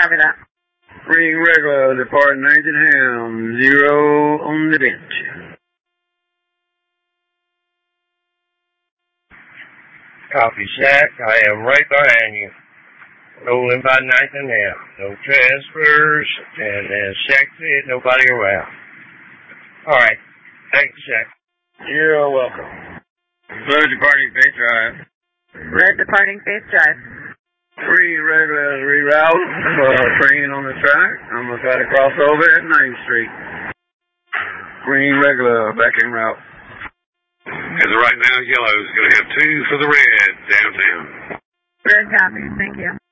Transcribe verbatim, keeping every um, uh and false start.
copy that. Green regular, departing Nathan Ham, zero on the bench. Copy, Shaq. I am right behind you. Rolling by Nathan Ham. No transfers, and as Shaq said, nobody around. All right. Thanks, Shaq. You're welcome. Blue departing Faith Drive. Red departing Faith Drive. Green regular reroute. Uh, train on the track. I'm going to try to cross over at ninth Street. Green regular back en route. As of right now, yellow is going to have two for the red downtown. Red copy. Thank you.